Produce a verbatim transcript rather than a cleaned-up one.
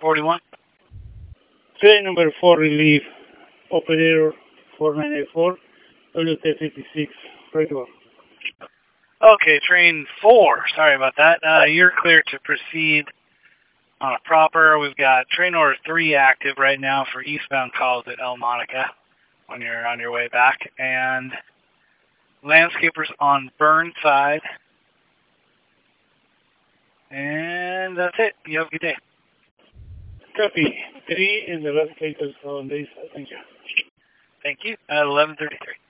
forty-one. Train number four relief, operator four nine eight four, W T fifty-six, regular. Okay, train four. Sorry about that. Uh, you're clear to proceed on a proper. We've got train order three active right now for eastbound calls at El Monica when you're on your way back. And landscapers on Burnside. And that's it. You have a good day. Copy. Three in the rest cases on this. Thank you. Thank you. At eleven thirty-three.